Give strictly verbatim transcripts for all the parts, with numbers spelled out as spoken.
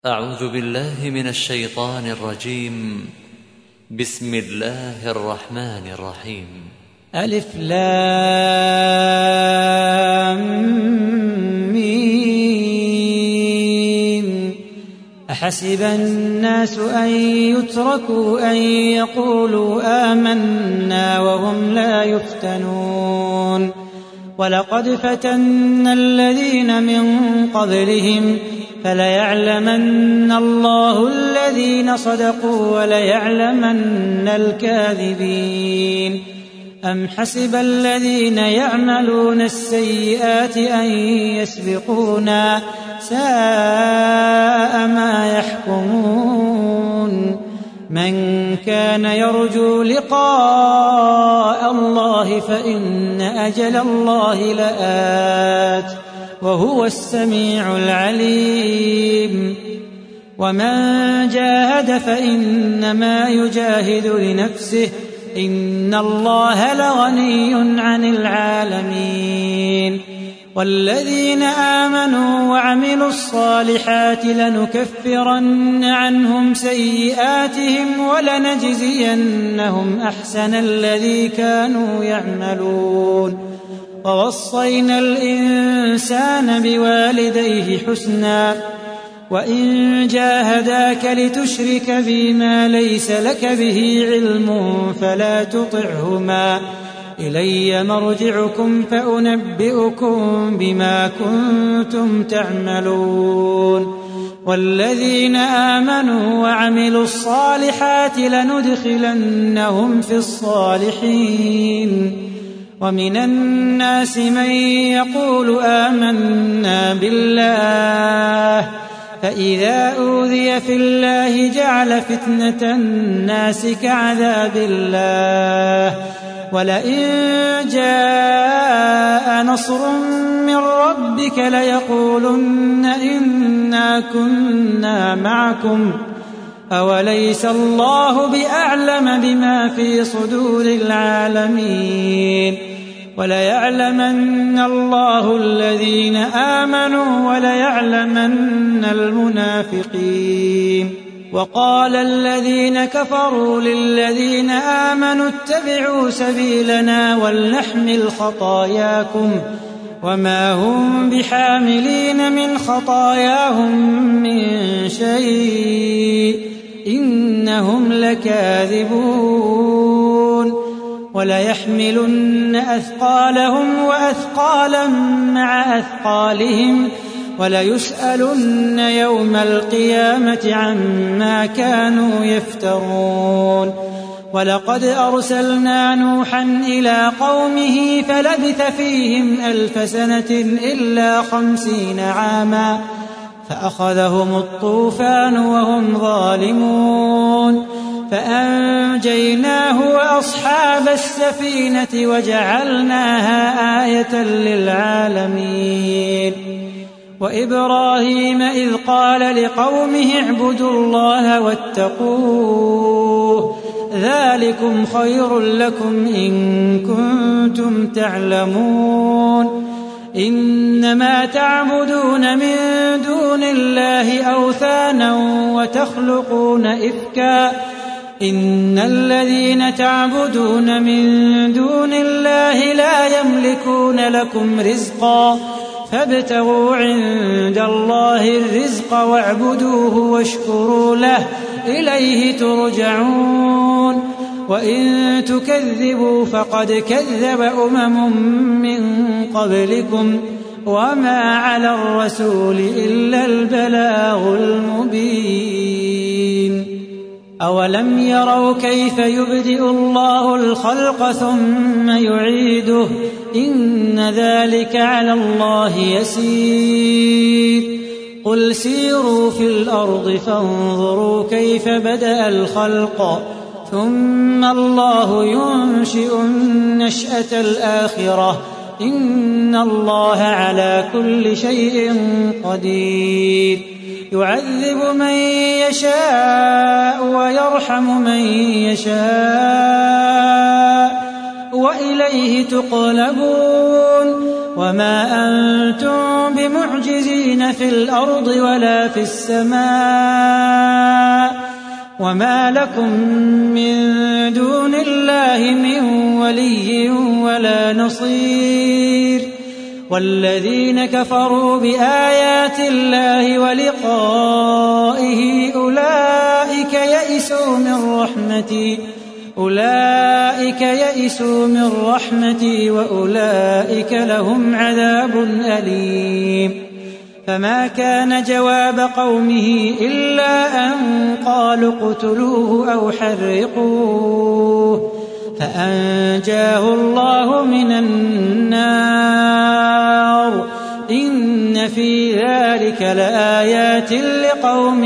أعوذ بالله من الشيطان الرجيم. بسم الله الرحمن الرحيم. ألف لام ميم. أحسب الناس أن يتركوا أن يقولوا آمنا وهم لا يفتنون ولقد فتنا الذين من قبلهم فليعلمن الله الذين صدقوا وليعلمن الكاذبين. أم حسب الذين يعملون السيئات أن يسبقونا ساء ما يحكمون. من كان يرجو لقاء الله فإن أجل الله لآت وهو السميع العليم. ومن جاهد فإنما يجاهد لنفسه إن الله لغني عن العالمين. والذين آمنوا وعملوا الصالحات لنكفرن عنهم سيئاتهم ولنجزينهم أحسن الذي كانوا يعملون. ووصينا الإنسان بوالديه حسنا وإن جاهداك لتشرك بما ليس لك به علم فلا تطعهما إلي مرجعكم فأنبئكم بما كنتم تعملون. والذين آمنوا وعملوا الصالحات لندخلنهم في الصالحين. ومن الناس من يقول آمنا بالله فإذا أوذي في الله جعل فتنة الناس كعذاب الله ولئن جاء نصر من ربك ليقولن إنا كنا معكم أوليس الله بأعلم بما في صدور العالمين. وليعلمن الله الذين آمنوا وليعلمن المنافقين. وقال الذين كفروا للذين آمنوا اتبعوا سبيلنا ولنحمل خطاياكم وما هم بحاملين من خطاياهم من شيء إنهم لكاذبون. وليحملن أثقالهم وأثقالا مع أثقالهم وليسألن يوم القيامة عما كانوا يفترون. ولقد أرسلنا نوحا إلى قومه فلبث فيهم ألف سنة إلا خمسين عاما فأخذهم الطوفان وهم ظالمون فأنجيناه وأصحاب السفينة وجعلناها آية للعالمين. وإبراهيم إذ قال لقومه اعبدوا الله واتقوه ذلكم خير لكم إن كنتم تعلمون. إنما تعبدون من دون الله أوثانا وتخلقون إفكا إن الذين تعبدون من دون الله لا يملكون لكم رزقا فابتغوا عند الله الرزق واعبدوه واشكروا له إليه ترجعون. وإن تكذبوا فقد كذب أمم من قبلكم وما على الرسول إلا البلاغ المبين. أولم يروا كيف يبدئ الله الخلق ثم يعيده إن ذلك على الله يسير. قل سيروا في الأرض فانظروا كيف بدأ الخلق ثم الله ينشئ النشأة الآخرة إن الله على كل شيء قدير. يعذب من يشاء ويرحم من يشاء وإليه تقلبون. وما أنتم بمعجزين في الأرض ولا في السماء وما لكم من دون الله من ولي ولا نصير والذين كفروا بآيات الله ولقائه أولئك يئسوا من رحمتي أولئك يئسوا من رحمتي وأولئك لهم عذاب أليم فما كان جواب قومه إلا أن قالوا اقتلوه أو حرقوه فأنجاه الله من النار إن في ذلك لآيات لقوم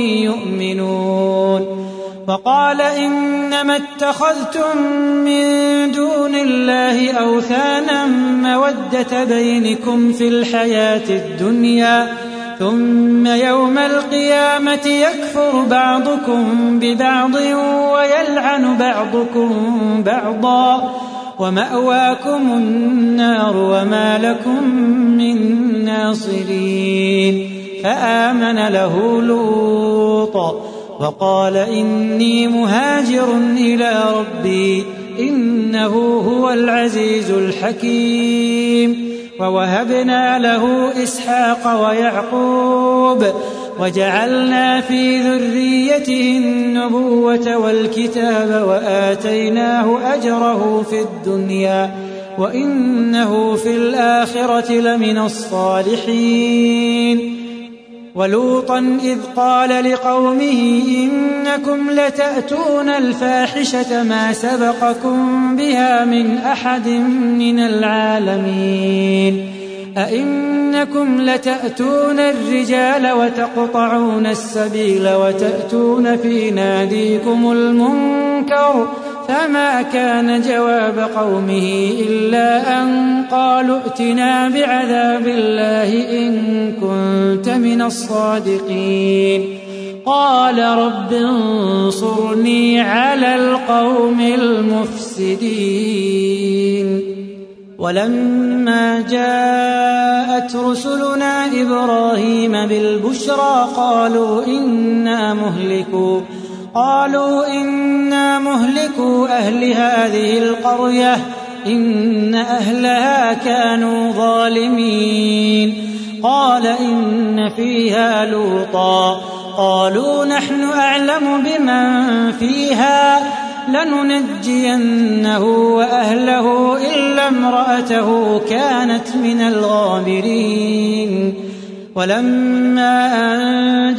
يؤمنون وقال إنما اتخذتم من دون الله أوثانا مودة بينكم في الحياة الدنيا ثم يوم القيامة يكفر بعضكم ببعض ويلعن بعضكم بعضا ومأواكم النار وما لكم من ناصرين فآمن له لوط وقال إني مهاجر إلى ربي إنه هو العزيز الحكيم ووهبنا له إسحاق ويعقوب وجعلنا في ذريته النبوة والكتاب وآتيناه أجره في الدنيا وإنه في الآخرة لمن الصالحين ولوطا إذ قال لقومه إنكم لتأتون الفاحشة ما سبقكم بها من أحد من العالمين أئنكم لتأتون الرجال وتقطعون السبيل وتأتون في ناديكم المنكر فما كان جواب قومه إلا أن قالوا ائتنا بعذاب الله إن كنت من الصادقين قال رب انصرني على القوم المفسدين ولما جاءت رسلنا إبراهيم بالبشرى قالوا إنا مهلكوا قالوا إنا مهلكوا أهل هذه القرية إن أهلها كانوا ظالمين قال إن فيها لوطا قالوا نحن أعلم بمن فيها لننجينه وأهله إلا امرأته كانت من الغابرين ولما أن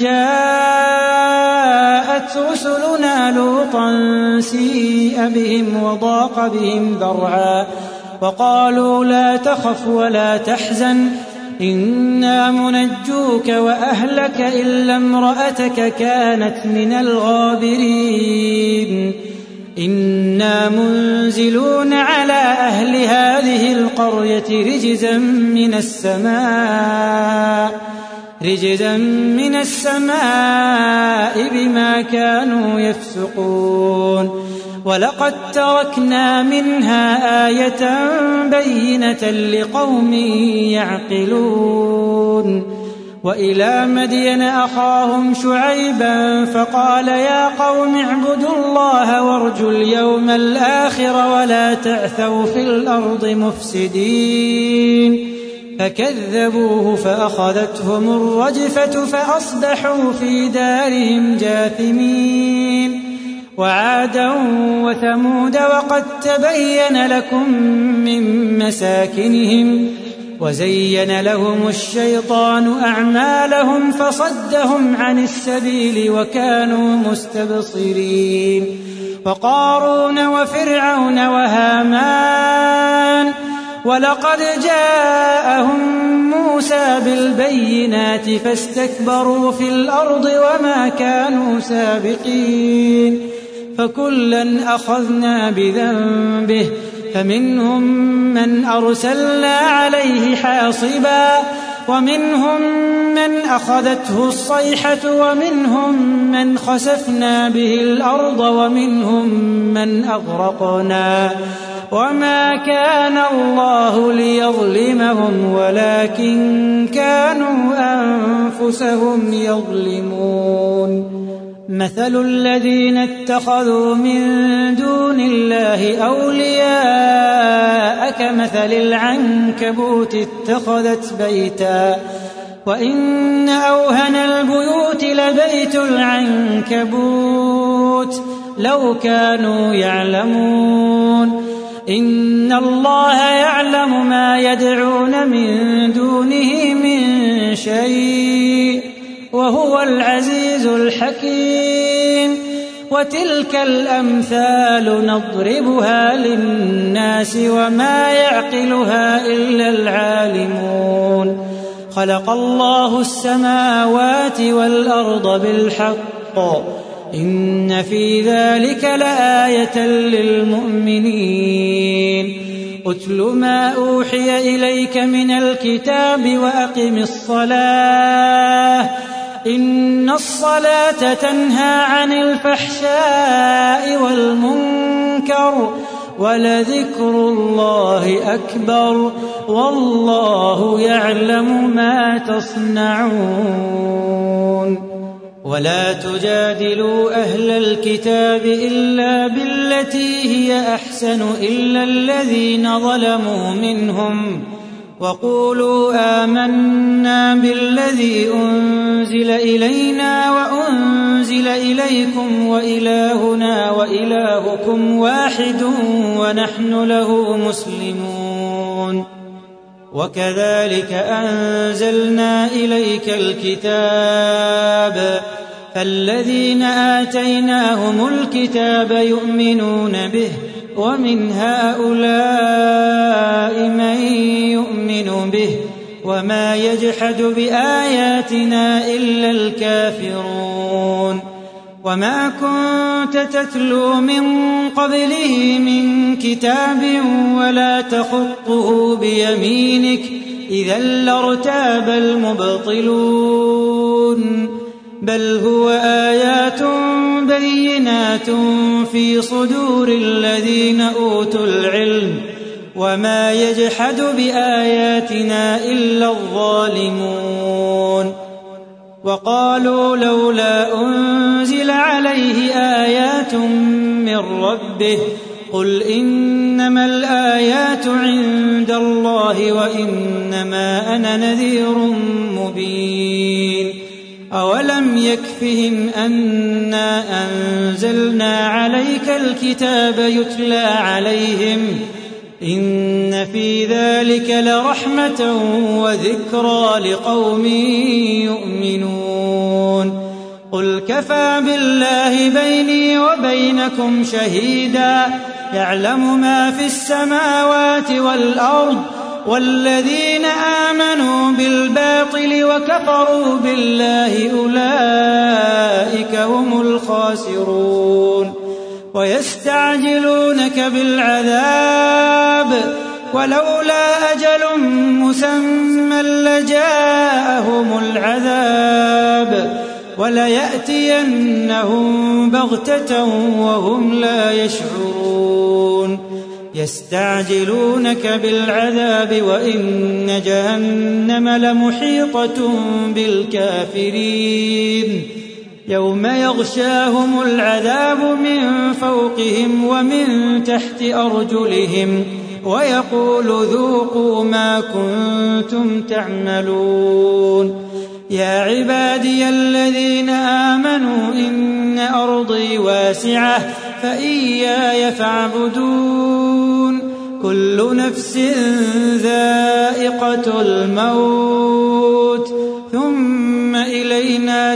جاءت رسلنا لوطا سيء بهم وضاق بهم ذرعا وقالوا لا تخف ولا تحزن إنا منجوك وأهلك إلا امرأتك كانت من الغابرين إنا منزلون على أهل هذه القرية رجزا من السماء رجزا من السماء بما كانوا يفسقون ولقد تركنا منها آية بينة لقوم يعقلون وإلى مدين أخاهم شعيبا فقال يا قوم اعبدوا الله وارجوا اليوم الآخر ولا تعثوا في الأرض مفسدين فكذبوه فأخذتهم الرجفة فأصبحوا في دارهم جاثمين وعادا وثمود وقد تبين لكم من مساكنهم وزين لهم الشيطان أعمالهم فصدهم عن السبيل وكانوا مستبصرين وقارون وفرعون وهامان ولقد جاءهم موسى بالبينات فاستكبروا في الأرض وما كانوا سابقين فكلا أخذنا بذنبه فمنهم من أرسلنا عليه حاصبا ومنهم من أخذته الصيحة ومنهم من خسفنا به الأرض ومنهم من أغرقنا وما كان الله ليظلمهم ولكن كانوا أنفسهم يظلمون مثل الذين اتخذوا من دون الله أولياء كمثل العنكبوت اتخذت بيتا وإن أوهن البيوت لبيت العنكبوت لو كانوا يعلمون إن الله يعلم ما يدعون من دونه من شيء وهو العزيز الحكيم وتلك الأمثال نضربها للناس وما يعقلها إلا العالمون خلق الله السماوات والأرض بالحق إن في ذلك لآية للمؤمنين أتل ما أوحي إليك من الكتاب وأقم الصلاة إن الصلاة تنهى عن الفحشاء والمنكر ولذكر الله أكبر والله يعلم ما تصنعون ولا تجادلوا أهل الكتاب إلا بالتي هي أحسن إلا الذين ظلموا منهم وقولوا آمنا بالذي أنزل إلينا وأنزل إليكم وإلهنا وإلهكم واحد ونحن له مسلمون وكذلك أنزلنا إليك الكتاب فالذين آتيناهم الكتاب يؤمنون به ومن هؤلاء من يؤمن به وما يجحد بآياتنا إلا الكافرون وما كنت تتلو من قبله من كتاب ولا تخطه بيمينك إذا لارتاب المبطلون بل هو آيات بينات في صدور الذين أوتوا العلم وما يجحد بآياتنا إلا الظالمون وقالوا لولا أنزل عليه آيات من ربه قل إنما الآيات عند الله وإنما أنا نذير مبين أولم يكفهم أنا أنزلنا عليك الكتاب يتلى عليهم إن في ذلك لرحمة وذكرى لقوم يؤمنون قل كفى بالله بيني وبينكم شهيدا يعلم ما في السماوات والأرض والذين آمنوا بالباطل وكفروا بالله أولئك هم الخاسرون ويستعجلونك بالعذاب ولولا أجل مسمى لجاءهم العذاب وليأتينهم بغتة وهم لا يشعرون يستعجلونك بالعذاب وإن جهنم لمحيطة بالكافرين يوم يغشاهم العذاب من فوقهم ومن تحت أرجلهم ويقول ذوقوا ما كنتم تعملون يا عبادي الذين آمنوا إن أرضي واسعة فإياي فاعبدون كل نفس ذائقة الموت ثم إلينا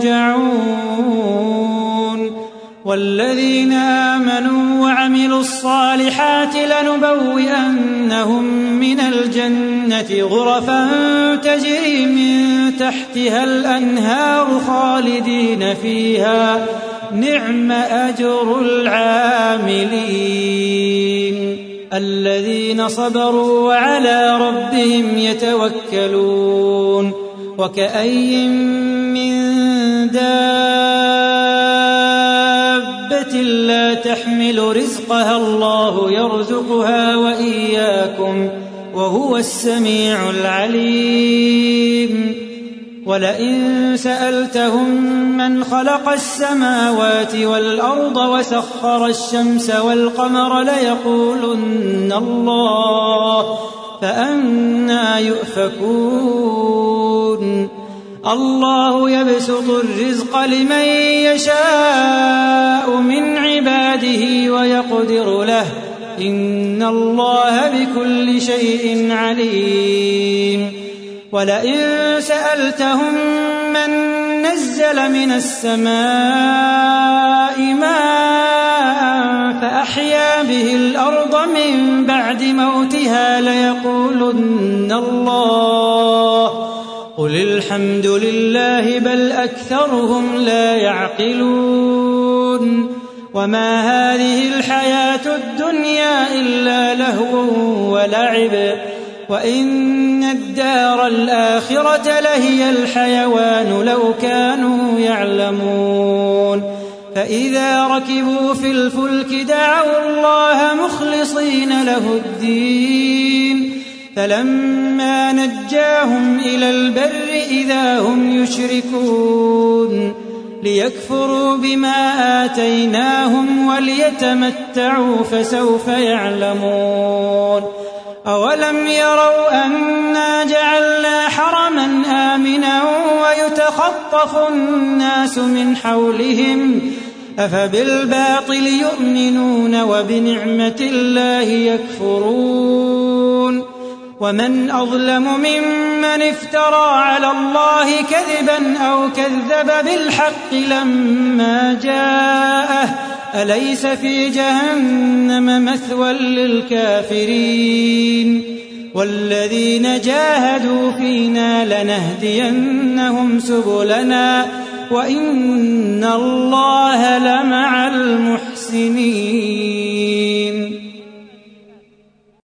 ترجعون والذين آمنوا وعملوا الصالحات لنبوئنهم من الجنة غرفا تجري من تحتها الأنهار خالدين فيها نعم أجر العاملين الذين صبروا وعلى ربهم يتوكلون وكأي من دابة لا تحمل رزقها الله يرزقها وإياكم وهو السميع العليم. ولئن سألتهم من خلق السماوات والأرض وسخر الشمس والقمر ليقولن الله فأنى يؤفكون. الله يبسط الرزق لمن يشاء من عباده ويقدر له إن الله بكل شيء عليم. ولئن سألتهم من نزل من السماء ماء فأحيا به الأرض من بعد موتها ليقولن الله قل الحمد لله بل أكثرهم لا يعقلون. وما هذه الحياة الدنيا إلا لهو ولعب وإن الدار الآخرة لهي الحيوان لو كانوا يعلمون. فإذا ركبوا في الفلك دعوا الله مخلصين له الدين فلما نجاهم إلى البر إذا هم يشركون ليكفروا بما آتيناهم وليتمتعوا فسوف يعلمون. أولم يروا أنا جعلنا حرما آمنا ويتخطف الناس من حولهم أفبالباطل يؤمنون وبنعمة الله يكفرون. ومن أظلم ممن افترى على الله كذبا أو كذب بالحق لما جاءه أليس في جهنم مثوى للكافرين. والذين جاهدوا فينا لنهدينهم سبلنا وإن الله لمع المحسنين.